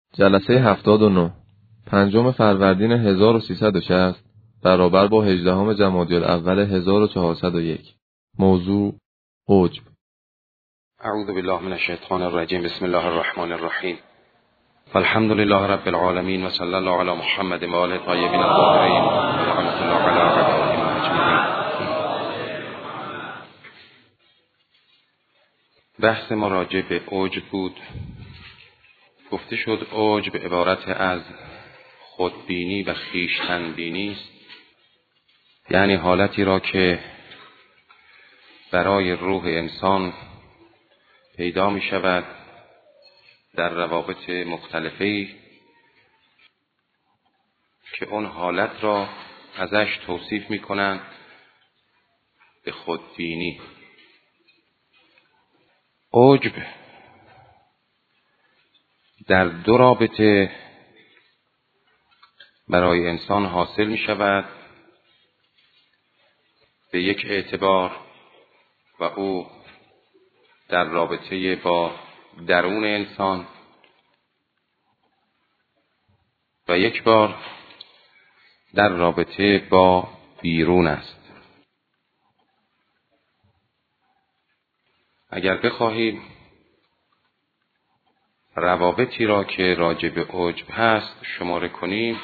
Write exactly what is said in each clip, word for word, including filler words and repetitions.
جلسه هفتاد و نه پنجم فروردین هزار و سیصد و شصت برابر با هجدهم جمادی الاول هزار و چهارصد و یک. موضوع عجب. اعوذ بالله من الشیطان الرجیم. بسم الله الرحمن الرحیم. الحمد لله رب العالمین و صلی الله علی محمد و آله الطیبین الطاهرین و رحمت الله علی اعدائهم اجمعین. بحث ما راجع به عجب بود. گفته شد عجب عبارت از خودبینی و خویشتنبینی است، یعنی حالتی را که برای روح انسان پیدا می شود در روابط مختلفی که اون حالت را ازش توصیف می کنند به خودبینی. عجب در دو رابطه برای انسان حاصل می شود. به یک اعتبار و او در رابطه با درون انسان و یک بار در رابطه با بیرون است. اگر بخواهیم روابطی را که راجع به عجب هست شماره کنیم،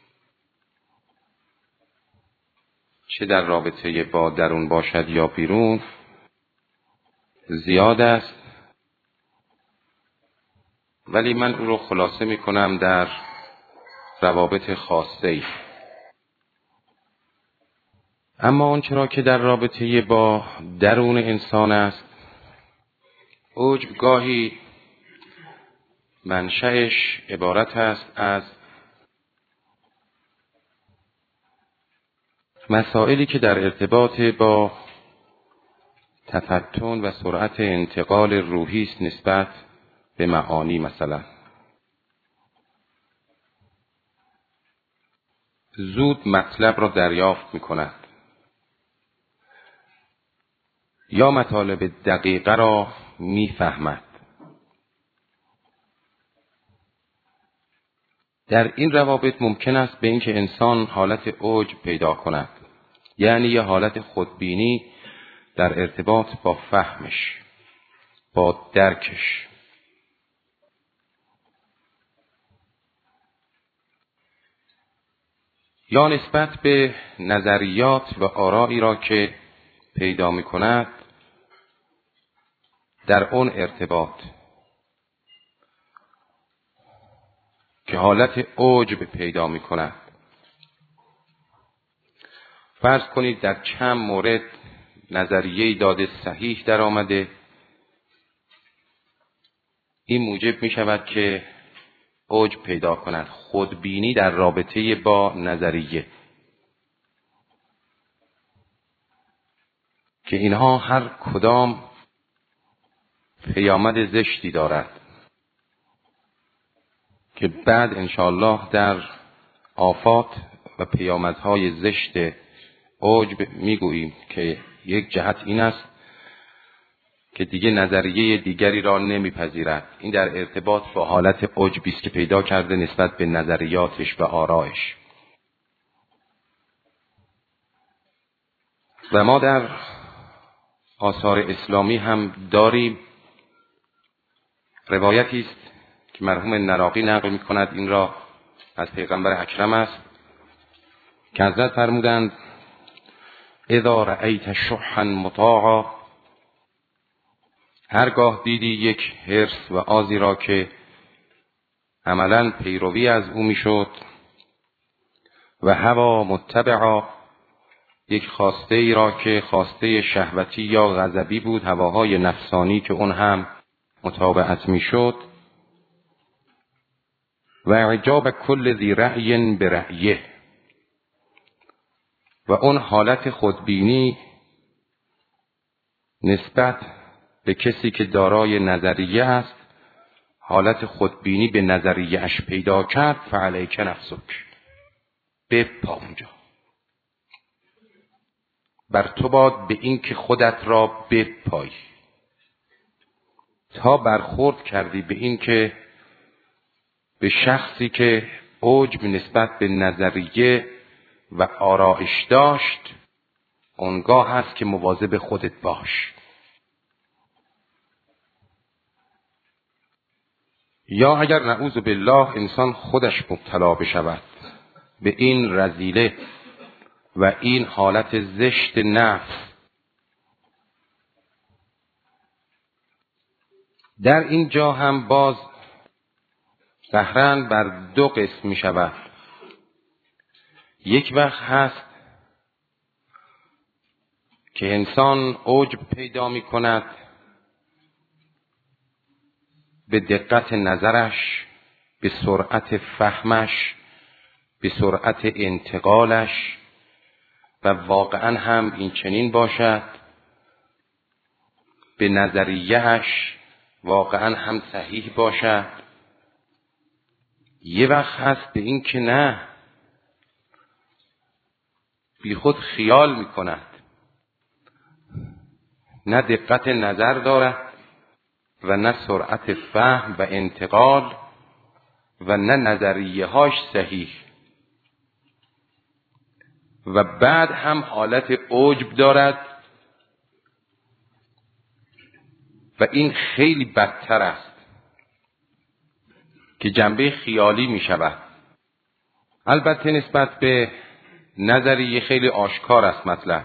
چه در رابطه با درون باشد یا بیرون، زیاد است، ولی من او را خلاصه می کنم در روابط خاصه‌ای. اما اون چرا که در رابطه با درون انسان است، عجب گاهی منشأش عبارت است از مسائلی که در ارتباط با تفتن و سرعت انتقال روحی است نسبت به معانی. مثلا زود مطلب را دریافت می کند یا مطالب دقیقه را می فهمد. در این روابط ممکن است به اینکه انسان حالت عجب پیدا کند، یعنی یه حالت خودبینی در ارتباط با فهمش، با درکش. یا نسبت به نظریات و آرایی را که پیدا می کند در اون ارتباط که حالت عجب پیدا می کند. فرض کنید در چند مورد نظریه داده صحیح در آمده، این موجب می شود که عجب پیدا کند، خودبینی در رابطه با نظریه، که اینها هر کدام پیامد زشتی دارد که بعد انشاءالله در آفات و پیامدهای زشت عجب میگوییم که یک جهت این است که دیگه نظریه دیگری را نمیپذیرد. این در ارتباط با حالت عجبی است که پیدا کرده نسبت به نظریاتش و آرایش. و ما در آثار اسلامی هم داریم روایتی است که مرحوم نراقی نقل می کند، این را از پیغمبر اکرم است که حضرت فرمودند اذا رأیت شحا مطاعا، هرگاه دیدی یک حرص و آزی را که عملاً پیروی از او می شد، و هوا متبعا، یک خواسته ای را که خواسته شهوتی یا غضبی بود، هواهای نفسانی که اون هم متابعت می شد، و اعجاب کل ذی رأی برأیه، و اون حالت خودبینی نسبت به کسی که دارای نظریه است، حالت خودبینی به نظریه اش پیدا کرد، فعلیک نفسک، بپا اونجا، بر تو باد به این که خودت را بپایی. تا برخورد کردی به این که به شخصی که عجب نسبت به نظریه و آرایش داشت، اونگاه هست که مواظب خودت باش. یا اگر نعوذ بالله انسان خودش مبتلا بشود به این رذیله و این حالت زشت نفس، در این جا هم باز قهرن بر دو قسم می شود. یک وقت هست که انسان عجب پیدا می کند به دقت نظرش، به سرعت فهمش، به سرعت انتقالش، و واقعا هم این چنین باشد، به نظریهش واقعا هم صحیح باشد. یه وقت هست به این که نه، بی خود خیال می کند، نه دقت نظر دارد و نه سرعت فهم و انتقال و نه نظریه هاش صحیح، و بعد هم حالت عجب دارد و این خیلی بدتر است که جنبه خیالی می شود. البته نسبت به نظریه خیلی آشکار است مطلب.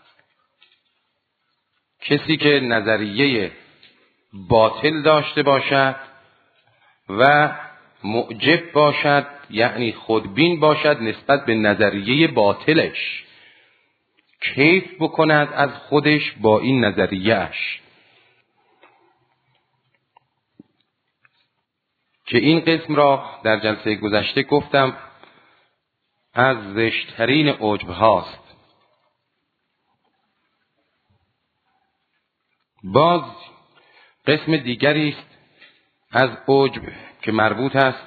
کسی که نظریه باطل داشته باشد و معجب باشد، یعنی خودبین باشد نسبت به نظریه باطلش، کیف بکند از خودش با این نظریهش، که این قسم را در جلسه گذشته گفتم از زشترین عجب هاست. باز قسم دیگری است از عجب که مربوط است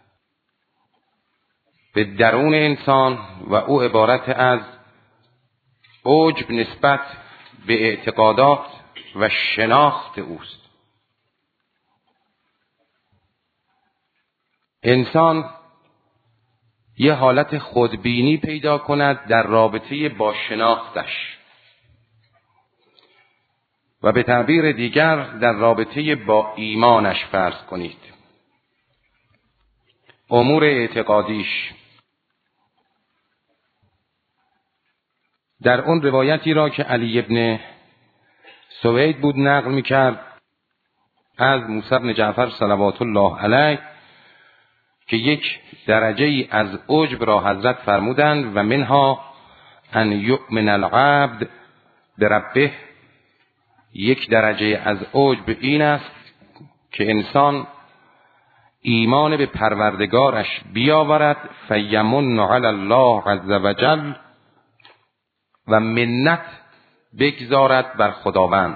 به درون انسان و او عبارت از عجب نسبت به اعتقادات و شناخت اوست. انسان یه حالت خودبینی پیدا کند در رابطه با شناختش و به تعبیر دیگر در رابطه با ایمانش فرض کنید، امور اعتقادیش. در اون روایتی را که علی ابن سوید بود نقل میکرد از موسی بن جعفر صلوات الله علیه که یک درجه ای از عجب را حضرت فرمودند و منها ان یؤمن العبد بربه، یک درجه از عجب این است که انسان ایمان به پروردگارش بیاورد، فیمن علی الله عز وجل، و منت بگذارد بر خداوند.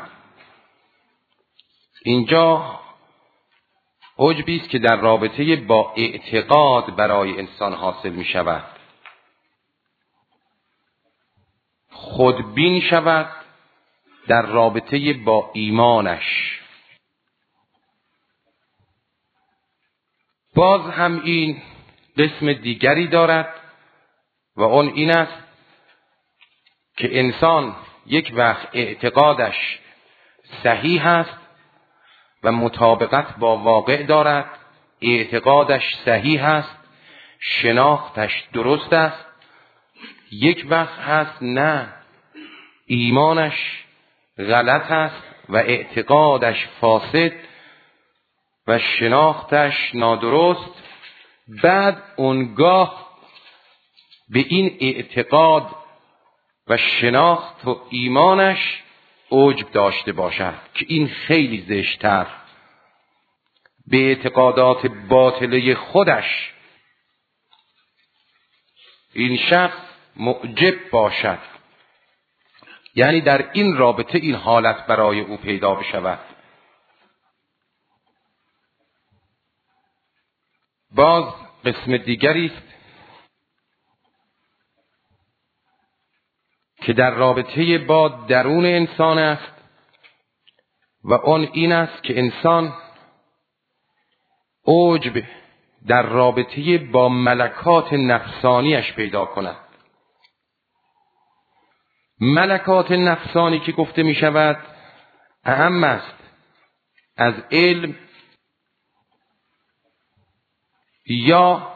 اینجا عجبی است که در رابطه با اعتقاد برای انسان حاصل می شود، خودبین شود در رابطه با ایمانش. باز هم این قسم دیگری دارد و اون این است که انسان یک وقت اعتقادش صحیح است و مطابقت با واقع دارد، اعتقادش صحیح است، شناختش درست است. یک وقت هست نه، ایمانش غلط است و اعتقادش فاسد و شناختش نادرست. بعد اونگاه به این اعتقاد و شناخت و ایمانش عجب داشته باشد که این خیلی زشت‌تر، به اعتقادات باطله خودش این شخص معجب باشد، یعنی در این رابطه این حالت برای او پیدا بشود. باز قسم دیگری است که در رابطه با درون انسان است و آن این است که انسان عجب در رابطه با ملکات نفسانیش پیدا کند. ملکات نفسانی که گفته می شود اهم است از علم یا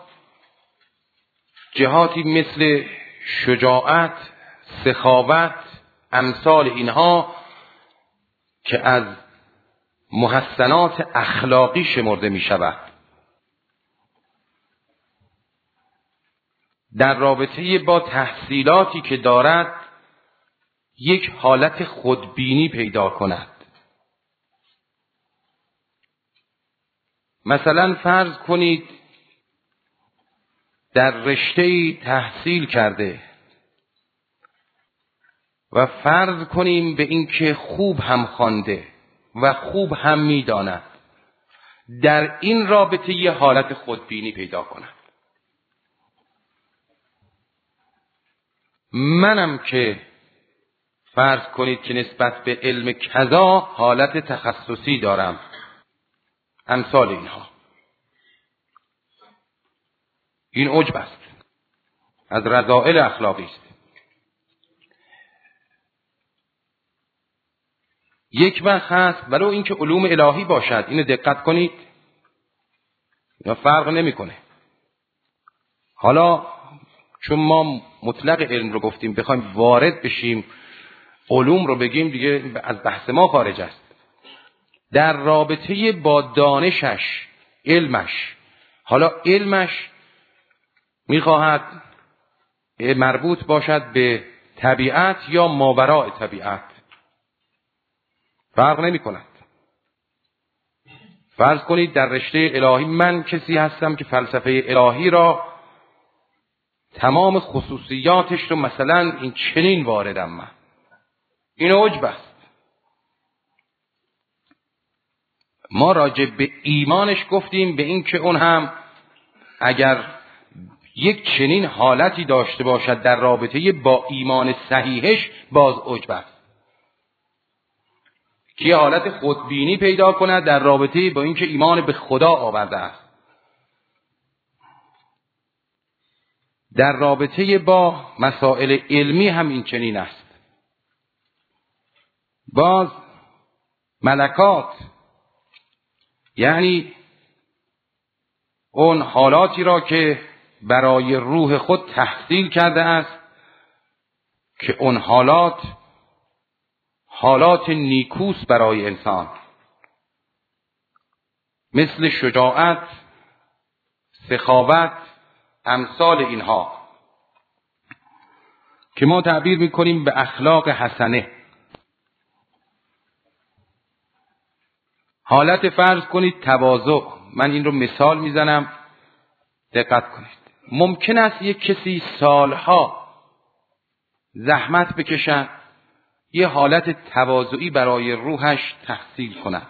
جهاتی مثل شجاعت، سخاوت، امثال اینها که از محسنات اخلاقی شمرده می شود. در رابطه با تحصیلاتی که دارد یک حالت خودبینی پیدا کند. مثلا فرض کنید در رشته‌ای تحصیل کرده و فرض کنیم به اینکه خوب هم خوانده و خوب هم می‌داند. در این رابطه یه حالت خودبینی پیدا کند. منم که فرض کنید که نسبت به علم کذا حالت تخصصی دارم، امثال اینها. این عجب است، از رذائل اخلاقی است. یک وقت هست ولو اینکه علوم الهی باشد، اینو دقت کنید، یا فرق نمیکنه. حالا چون ما مطلق علم رو گفتیم، بخوایم وارد بشیم علوم رو بگیم دیگه از بحث ما خارج است. در رابطه با دانشش، علمش، حالا علمش میخواهد مربوط باشد به طبیعت یا ماوراء طبیعت، فرق نمی کند. فرض کنید در رشته الهی من کسی هستم که فلسفه الهی را تمام خصوصیاتش رو مثلا این چنین واردم من. این عجب است. ما راجع به ایمانش گفتیم به این که اون هم اگر یک چنین حالتی داشته باشد در رابطه با ایمان صحیحش باز عجب است. که حالت خودبینی پیدا کند در رابطه با این که ایمان به خدا آورده است. در رابطه با مسائل علمی هم این چنین است. باز ملکات یعنی اون حالاتی را که برای روح خود تحصیل کرده است که اون حالات حالات نیکوست برای انسان، مثل شجاعت، سخاوت، امثال اینها که ما تعبیر میکنیم به اخلاق حسنه. حالت فرض کنید تواضع، من این رو مثال میزنم دقت کنید. ممکن است یک کسی سالها زحمت بکشد یه حالت تواضعی برای روحش تحصیل کند،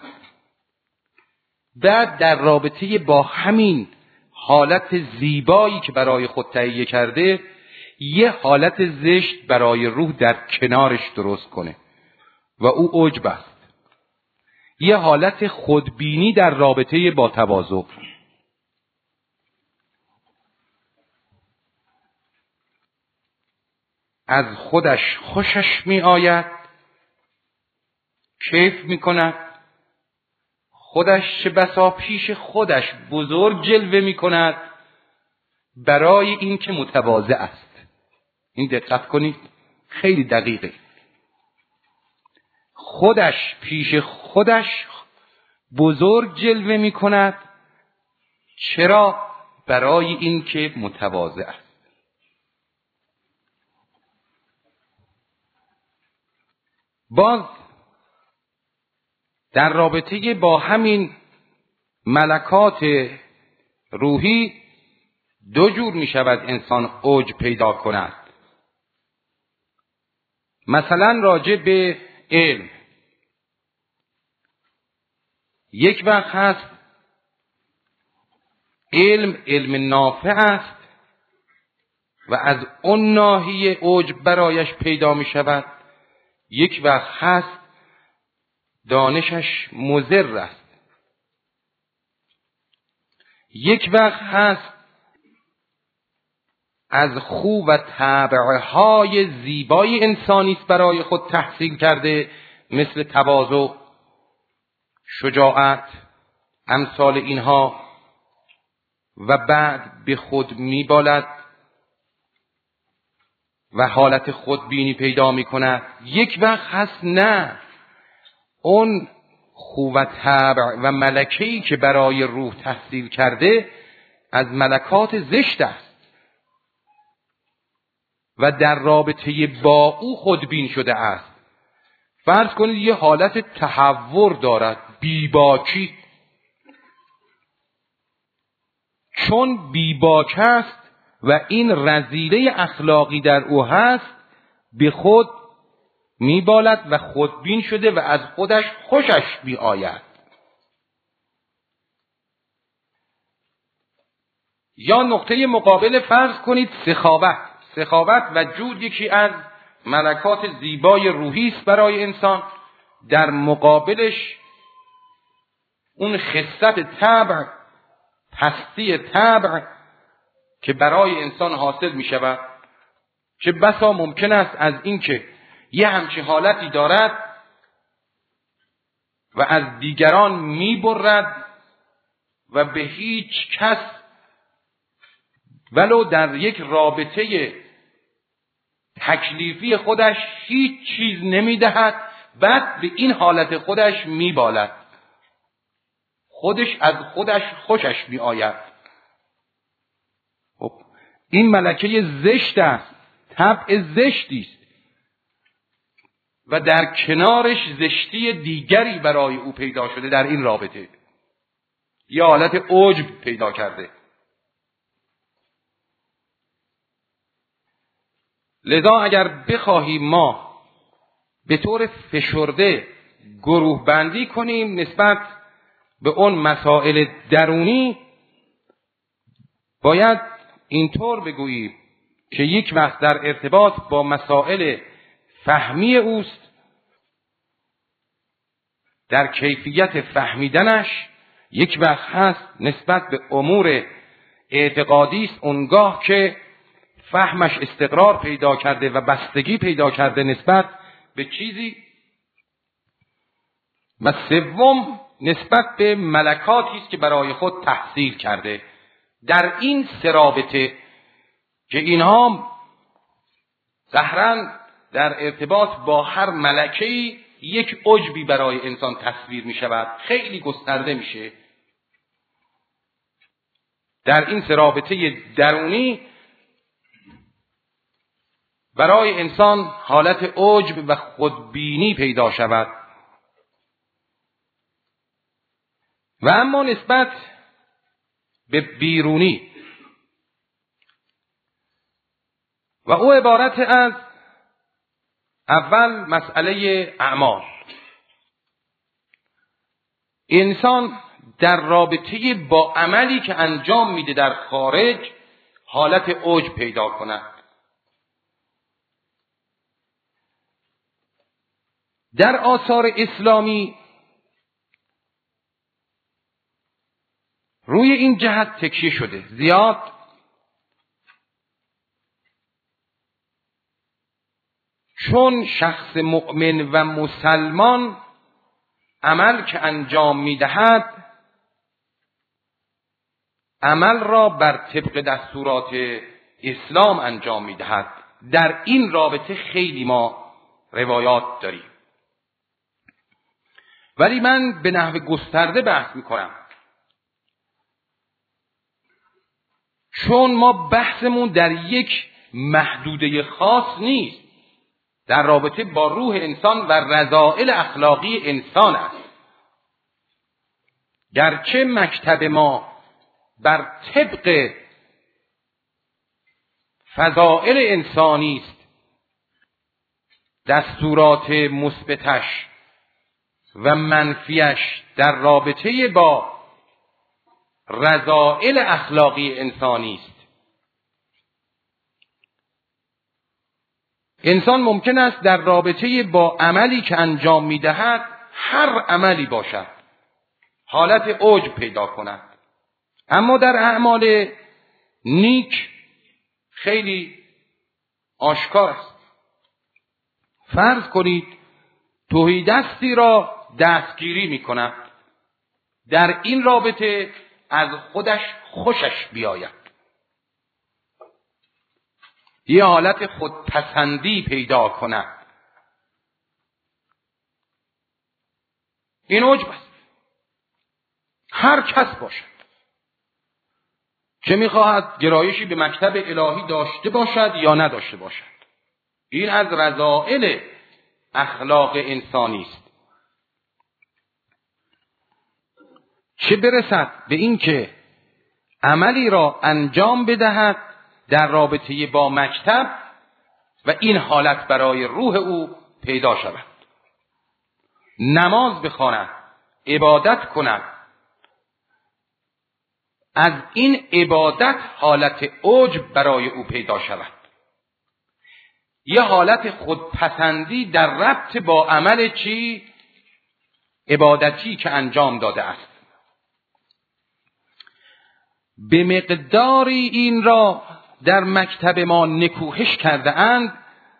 بعد در رابطه با همین حالت زیبایی که برای خود تهیه کرده یه حالت زشت برای روح در کنارش درست کنه و او عجب است. یه حالت خودبینی در رابطه با تواضع. از خودش خوشش می آید، کیف می کند، خودش چه بسا پیش خودش بزرگ جلوه می کند برای این که متواضع است. این دقت کنید، خیلی دقیقه. خودش پیش خودش بزرگ جلوه می کند. چرا؟ برای این که متواضع است. باز در رابطه با همین ملکات روحی دو جور می شود انسان اوج پیدا کند. مثلا راجع به علم، یک وقت هست علم علم نافع است و از اون ناحیه اوج برایش پیدا می شود. یک وقت هست دانشش مضر است. یک وقت هست از خو و طبعهای زیبای انسانی است برای خود تحصیل کرده، مثل تواضع، شجاعت، امثال اینها، و بعد به خود میبالد و حالت خودبینی پیدا میکند. یک وقت هست نه، اون خو و طبع و ملکه‌ای که برای روح تحصیل کرده از ملکات زشت است و در رابطه با او خودبین شده است. فرض کنید یه حالت تحور دارد، بیباکی. چون بیباک است و این رذیله اخلاقی در او هست، به خود میبالد و خودبین شده و از خودش خوشش میآید. یا نقطه مقابل فرض کنید سخاوت. سخاوت و جود یکی از ملکات زیبای روحی است برای انسان. در مقابلش اون خست طبع، پستی طبع که برای انسان حاصل می شود، که بسا ممکن است از این که یه همچین حالتی دارد و از دیگران می برد و به هیچ کس ولو در یک رابطه تکلیفی خودش هیچ چیز نمی دهد، بعد به این حالت خودش می بالد، خودش از خودش خوشش می آید. خب این ملکه زشت است، طبع زشتی است و در کنارش زشتی دیگری برای او پیدا شده در این رابطه، یا حالت عجب پیدا کرده. لذا اگر بخواهیم ما به طور فشرده گروه بندی کنیم نسبت به اون مسائل درونی، باید اینطور بگوییم که یک وقت در ارتباط با مسائل فهمی اوست، در کیفیت فهمیدنش. یک وقت هست نسبت به امور اعتقادی است، اونگاه که فهمش استقرار پیدا کرده و بستگی پیدا کرده نسبت به چیزی. و سوم نسبت به ملکاتی است که برای خود تحصیل کرده. در این سه رابطه که اینها ظاهراً در ارتباط با هر ملکه‌ای یک عجبی برای انسان تصویر می شود، خیلی گسترده میشه. در این سه رابطه درونی برای انسان حالت عجب و خودبینی پیدا شود. و اما نسبت به بیرونی، و او عبارت از اول مسئله اعمال. انسان در رابطه با عملی که انجام میده در خارج حالت عجب پیدا کند. در آثار اسلامی روی این جهت تکیه شده زیاد، چون شخص مؤمن و مسلمان عمل که انجام میدهد عمل را بر طبق دستورات اسلام انجام میدهد. در این رابطه خیلی ما روایات داریم، ولی من به نحو گسترده بحث میکنم، چون ما بحثمون در یک محدوده خاص نیست، در رابطه با روح انسان و رذائل اخلاقی انسان است. گرچه مکتب ما بر طبق فضائل انسانی است، دستورات مثبتش و منفیش در رابطه با رذائل اخلاقی انسانی است. انسان ممکن است در رابطه با عملی که انجام می‌دهد، هر عملی باشد، حالت عجب پیدا کند. اما در اعمال نیک خیلی آشکار است. فرض کنید تهیدستی را دستگیری می کند، در این رابطه از خودش خوشش بیاید، یه حالت خودپسندی پیدا کند، این عجب است. هر کس باشد چه میخواهد گرایشی به مکتب الهی داشته باشد یا نداشته باشد، این از رذائل اخلاق انسانی است. چه برسد به این که عملی را انجام بدهد در رابطه با مکتب و این حالت برای روح او پیدا شود، نماز بخواند، عبادت کند، از این عبادت حالت عجب برای او پیدا شود، یه حالت خودپسندی در ربط با عمل چی؟ عبادتی که انجام داده است. به مقداری این را در مکتب ما نکوهش کرده اند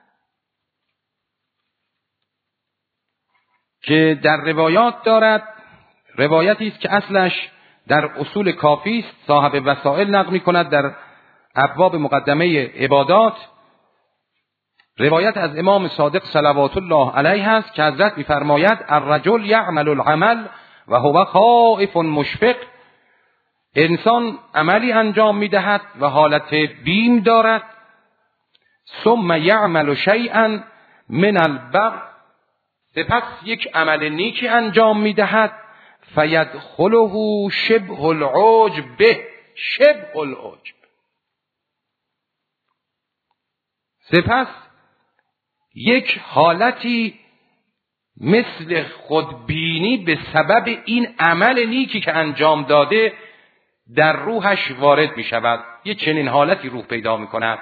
که در روایات دارد، روایتی است که اصلش در اصول کافی است، صاحب وسائل نقل می‌کند در ابواب مقدمه عبادات، روایت از امام صادق صلوات الله علیه است که حضرت می‌فرماید الرجل یعمل العمل و هو خائف مشفق، انسان عملی انجام می‌دهد و حالت بیم دارد، ثم یعمل شیئا من البر، سپس یک عمل نیکی انجام می‌دهد، فیدخله شبه العجب به، شبه العجب، سپس یک حالتی مثل خودبینی به سبب این عمل نیکی که انجام داده در روحش وارد می شود، یک چنین حالتی روح پیدا می کند.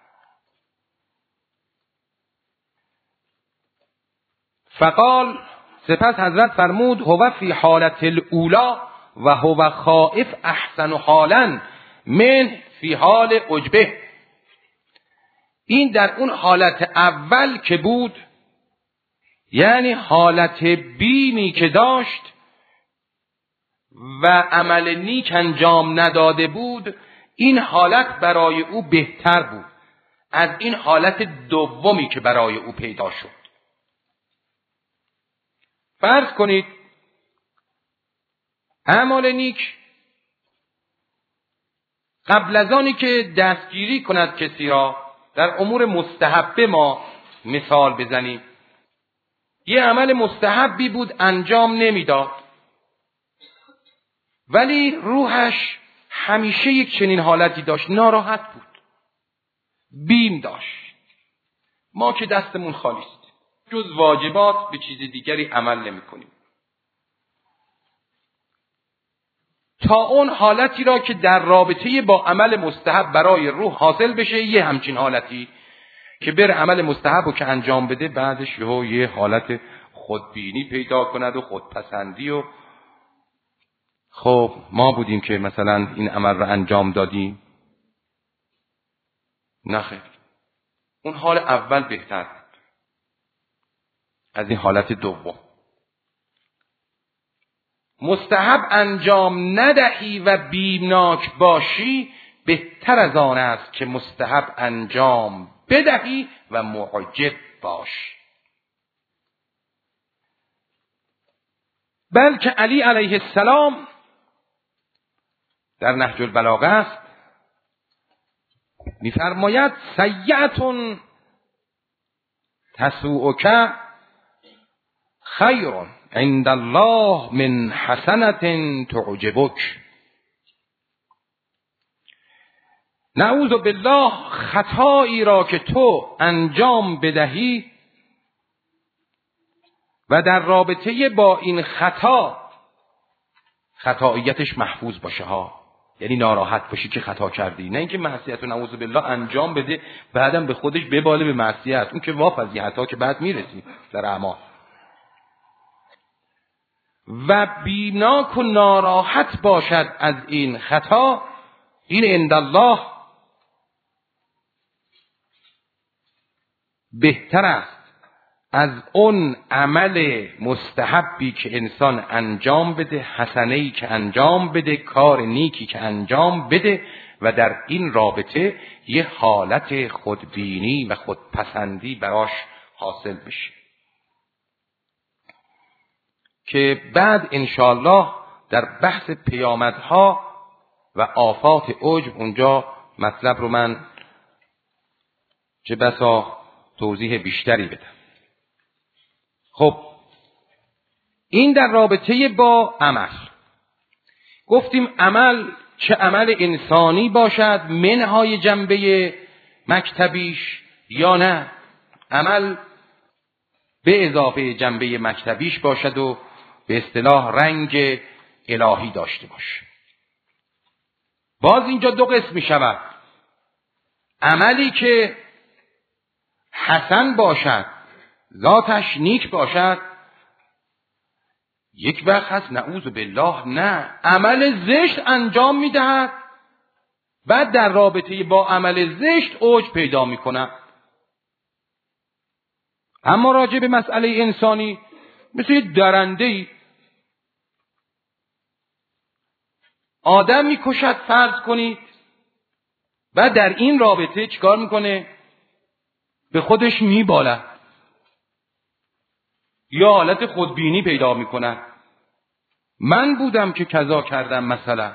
فقال، سپس حضرت فرمود هو فی حالت الاولا و هو خائف احسن حالا من فی حال عجبه، این در اون حالت اول که بود، یعنی حالت بیمی که داشت و عمل نیک انجام نداده بود، این حالت برای او بهتر بود از این حالت دومی که برای او پیدا شد. فرض کنید اعمال نیک قبل از آنی که دستگیری کند کسی را، در امور مستحبه ما مثال بزنیم، یه عمل مستحبی بود انجام نمیداد، ولی روحش همیشه یک چنین حالتی داشت، ناراحت بود، بیم داشت. ما که دستمون خالی است، جز واجبات به چیز دیگری عمل نمی کنیم. تا اون حالتی را که در رابطه با عمل مستحب برای روح حاصل بشه، یه همچین حالتی که بر عمل مستحب رو که انجام بده، بعدش یه حالت خودبینی پیدا کند و خودپسندی و خب ما بودیم که مثلا این عمل رو انجام دادیم. نه خیر، اون حال اول بهتر بود از این حالت دوم. مستحب انجام ندهی و بیمناک باشی، بهتر از آن است که مستحب انجام بدهی و معجب باش. بلکه علی علیه السلام در نهج البلاغه است می‌فرماید سیئة تسوءک خیر عند الله من حسنة تعجبک. نعوذ بالله، خطایی را که تو انجام بدهی و در رابطه با این خطا خطاییتش محفوظ باشه ها، یعنی ناراحت باشی که خطا کردی، نه اینکه معصیت و نعوذ بالله انجام بده بعدم به خودش بباله به معصیت، اون که وافضی حتی که بعد میرسی در اعمال. و بیمناک و ناراحت باشد از این خطا، این عند الله بهتر است از اون عمل مستحبی که انسان انجام بده، حسنه‌ای که انجام بده، کار نیکی که انجام بده و در این رابطه یه حالت خودبینی و خودپسندی براش حاصل بشه که بعد انشاءالله در بحث پیامدها و آفات عجب اونجا مطلب رو من چه بسا توضیح بیشتری بدم. خب این در رابطه با عمل. گفتیم عمل چه عمل انسانی باشد منهای جنبه مکتبیش یا نه عمل به اضافه جنبه مکتبیش باشد و به اصطلاح رنگ الهی داشته باشه. باز اینجا دو قسم می شود. عملی که حسن باشد، ذاتش نیک باشد، یک وقت هست نعوذ بالله نه عمل زشت انجام می دهد، بعد در رابطه با عمل زشت اوج پیدا می کند. اما راجع به مسئله انسانی مثل یک درنده‌ای آدم می کشد فرض کنید، بعد در این رابطه چیکار میکنه؟ به خودش میبالد یا حالت خودبینی پیدا میکنه. من بودم که کذا کردم مثلا،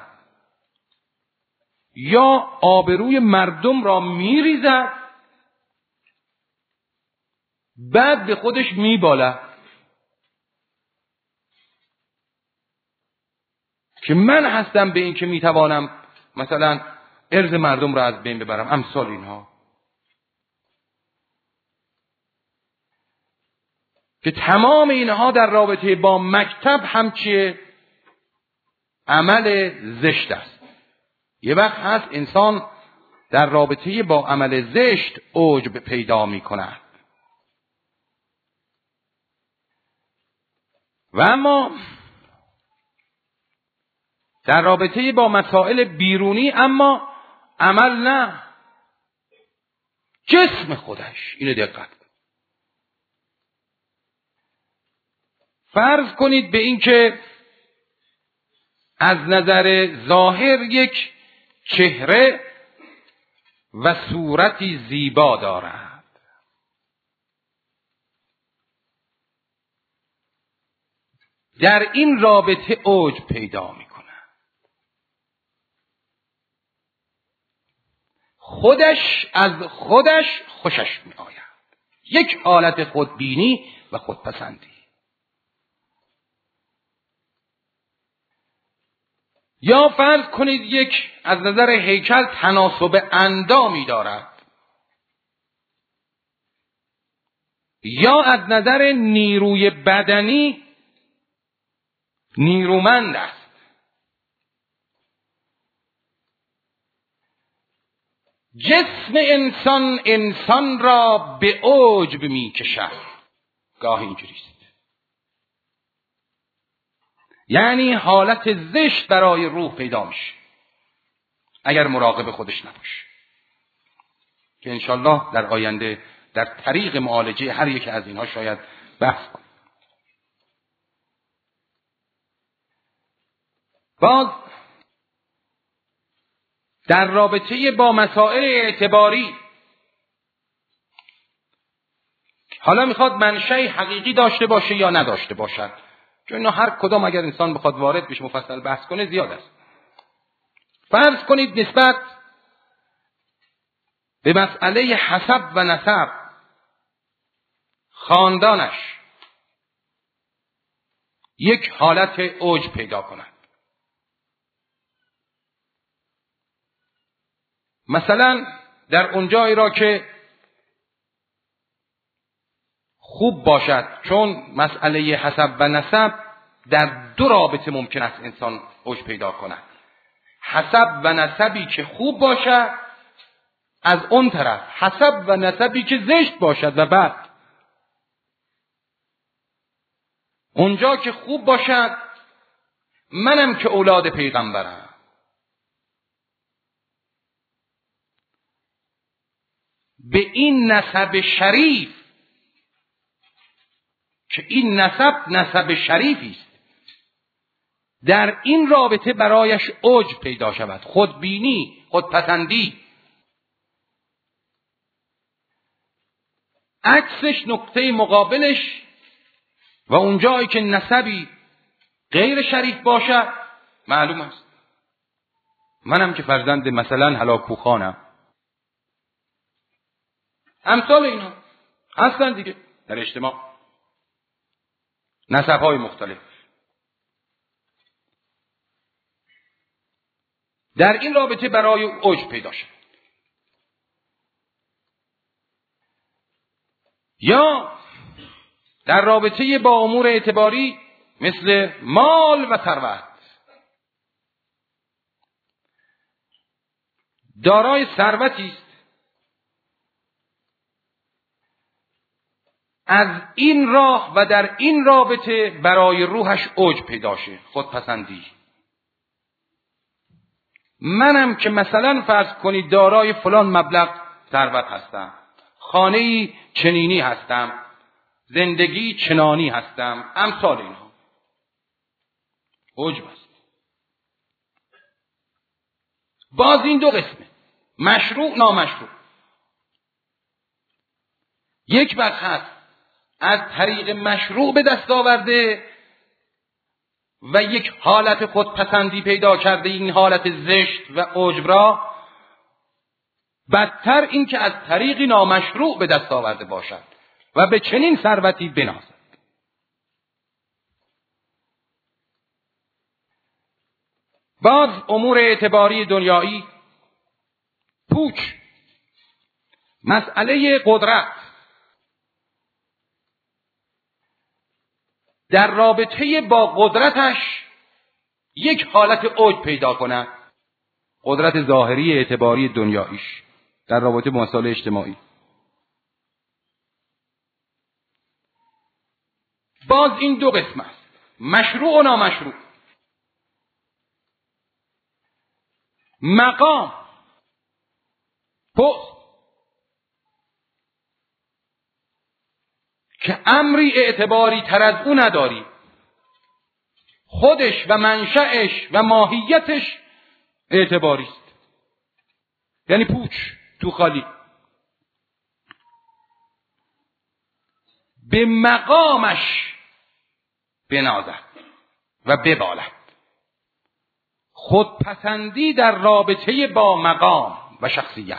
یا آبروی مردم را میریزد بعد به خودش میبالد که من هستم به این که میتوانم مثلا ارض مردم را از بین ببرم، امثال اینها، که تمام اینها در رابطه با مکتب همچیه عمل زشت است. یه وقت هست انسان در رابطه با عمل زشت عجب پیدا می کند. و اما در رابطه با مسائل بیرونی اما عمل نه، جسم خودش. اینو دقت فرض کنید به این که از نظر ظاهر یک چهره و صورتی زیبا دارد، در این رابطه اوج پیدا می کند. خودش از خودش خوشش می آید، یک حالت خودبینی و خودپسندی. یا فرض کنید یک از نظر هیکل تناسب اندامی دارد، یا از نظر نیروی بدنی نیرومند است. جسم انسان انسان را به عجب می کشد. گاه اینجوریست، یعنی حالت زشت برای روح پیدا میشه اگر مراقب خودش نباشه، که انشالله در آینده در طریق معالجه هر یک از اینها شاید بحث کنیم. باز در رابطه با مسائل اعتباری، حالا میخواد منشأ حقیقی داشته باشه یا نداشته باشد، چون اینا هر کدام اگر انسان بخواد وارد بشه مفصل بحث کنه زیاد است. فرض کنید نسبت به مسئله حسب و نسب خاندانش یک حالت اوج پیدا کند. مثلا در اونجایی را که خوب باشد، چون مسئله حسب و نسب در دو رابطه ممکن است انسان اوج پیدا کند. حسب و نسبی که خوب باشد از اون طرف، حسب و نسبی که زشت باشد و بعد اونجا که خوب باشد منم که اولاد پیغمبرم. به این نسب شریف، که این نسب نسب شریفی است، در این رابطه برایش اوج پیدا شود، خودبینی، خودپسندی. عکسش، نقطه مقابلش و اون جایی که نسبی غیر شریف باشد معلوم است. منم که فرزند مثلا هلاکوخانم، امثال اینا هستن دیگه در اجتماع، نسب‌های مختلف. در این رابطه برای اوج پیدا شد. یا در رابطه با امور اعتباری مثل مال و ثروت، دارای ثروتی است، از این راه و در این رابطه برای روحش اوج پیدا شه، خودپسندی. منم که مثلا فرض کنید دارای فلان مبلغ ثروت هستم، خانه‌ای چنینی هستم، زندگی چنانی هستم، امثال اینها، عجب است. باز این دو قسمه، مشروع نامشروع. یک بخش هست از طریق مشروع به دست آورده و یک حالت خودپسندی پیدا کرده، این حالت زشت و عجب را، بدتر این که از طریقی نامشروع به دست آورده باشد و به چنین ثروتی بنازد. باز امور اعتباری دنیایی، پوچ، مسئله قدرت، در رابطه با قدرتش یک حالت اوج پیدا کند، قدرت ظاهری اعتباری دنیاییش در رابطه با مسائل اجتماعی. باز این دو قسم است، مشروع و نامشروع. مقام، پست که امری اعتباری تر از او نداری، خودش و منشأش و ماهیتش اعتباری است، یعنی پوچ تو خالی. به مقامش بنازد و ببالد، خودپسندی در رابطه با مقام و شخصیت،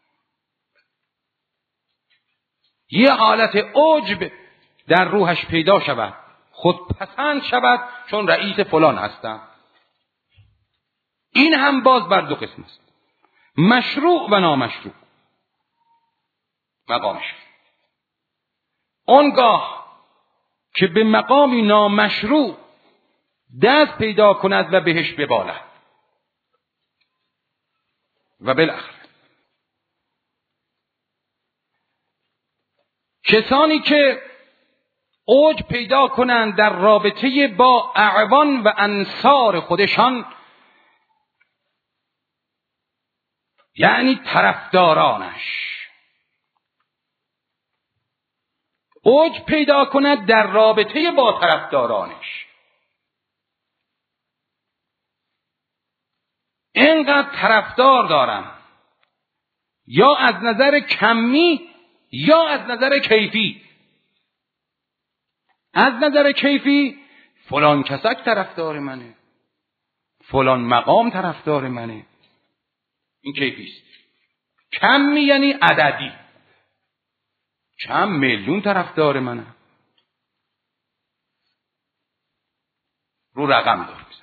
یه حالت عجب در روحش پیدا شود، خودپسند شود چون رئیس فلان هستم. این هم باز بر دو قسم است، مشروع و نامشروع. مقامش آنگاه که به مقامی نامشروع دست پیدا کند و بهش ببالد و بالاخره کسانی که اوج پیدا کنند در رابطه با اعوان و انصار خودشان، یعنی طرفدارانش، اوج پیدا کند در رابطه با طرفدارانش، اینقدر طرفدار دارم، یا از نظر کمی یا از نظر کیفی. از نظر کیفی فلان کسک طرفدار منه، فلان مقام طرفدار منه، این کیفی است. کمی یعنی عددی، چند میلیون طرفدار منه، رو رقم دار میزن.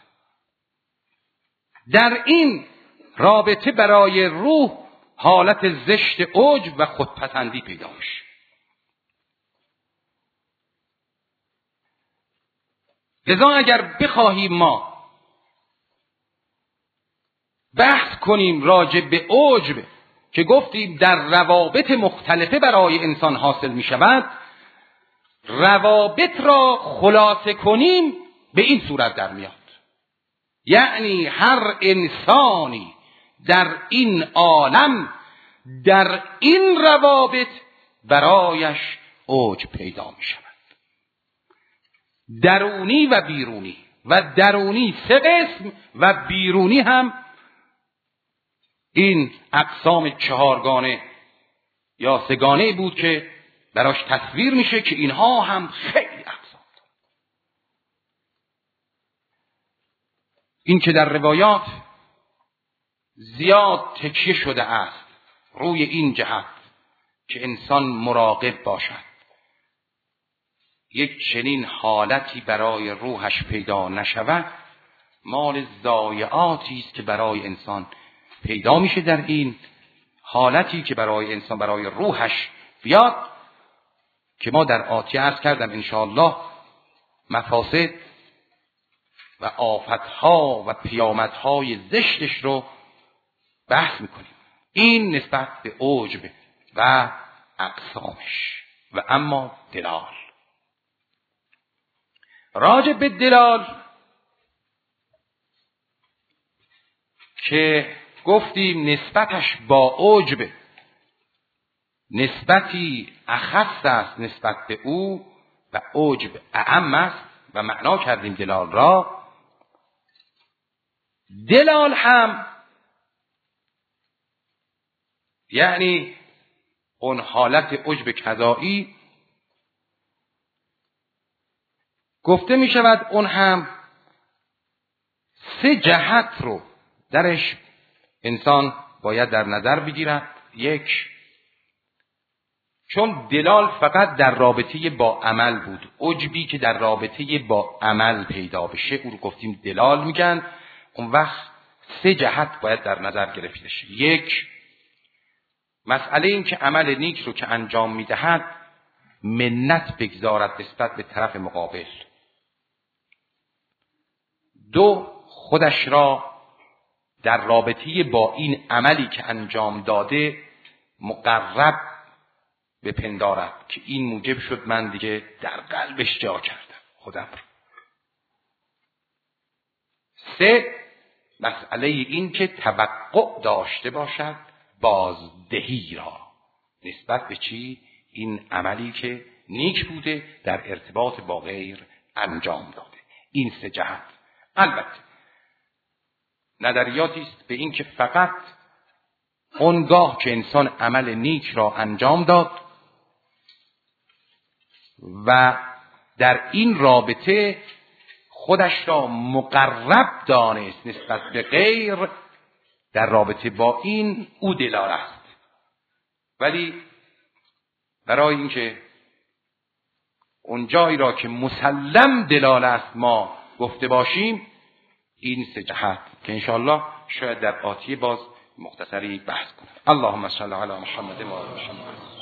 در این رابطه برای روح حالت زشت عجب و خودپسندی پیدا میشه. لذا اگر بخواهیم ما بحث کنیم راجع به عجب که گفتیم در روابط مختلفه برای انسان حاصل می شود، روابط را خلاصه کنیم به این صورت در میاد. یعنی هر انسانی در این عالم در این روابط برایش اوج پیدا می شود، درونی و بیرونی. و درونی سه قسم و بیرونی هم این اقسام چهارگانه یا سگانه بود که براش تصویر میشه که اینها هم خیلی اقسام دارد. این که در روایات زیاد تکیه شده است روی این جهت که انسان مراقب باشد یک چنین حالتی برای روحش پیدا نشود، مال ضایعاتی است که برای انسان پیدا میشه. در این حالتی که برای انسان برای روحش بیاد که ما در آتیه عرض کردم انشاءالله مفاسد و آفتها و پیامدهای زشتش رو بحث میکنیم. این نسبت به عجب و اقسامش. و اما دلال، راجع به دلال که گفتیم نسبتش با عجب نسبتی اخص است نسبت به او و عجب اعم است و معنا کردیم دلال را. دلال هم یعنی اون حالت عجب کذایی گفته می شود اون هم سه جهت رو درش انسان باید در نظر بگیرد. یک، چون دلال فقط در رابطه با عمل بود، عجبی که در رابطه با عمل پیدا بشه او رو گفتیم دلال میگن. اون وقت سه جهت باید در نظر گرفته شه. یک، مسئله این که عمل نیک رو که انجام میدهد منت بگذارد نسبت به طرف مقابل. دو، خودش را در رابطه با این عملی که انجام داده مقرب بپندارد که این موجب شد من دیگه در قلبش جا کردم خودم رو. سه، مسئله این که توقع داشته باشد بازدهی را نسبت به چی؟ این عملی که نیک بوده در ارتباط با غیر انجام داده. این سه جهت. البته نظریاتی است به این که فقط اونگاه که انسان عمل نیک را انجام داد و در این رابطه خودش را مقرب دانست نسبت به غیر، در رابطه با این او دلال است. ولی برای اینکه اون جایی را که مسلم دلال است ما گفته باشیم، این سه جهت که انشاءالله شاید در آتیه باز مختصری بحث کنم. اللهم صل علی محمد و آل محمد.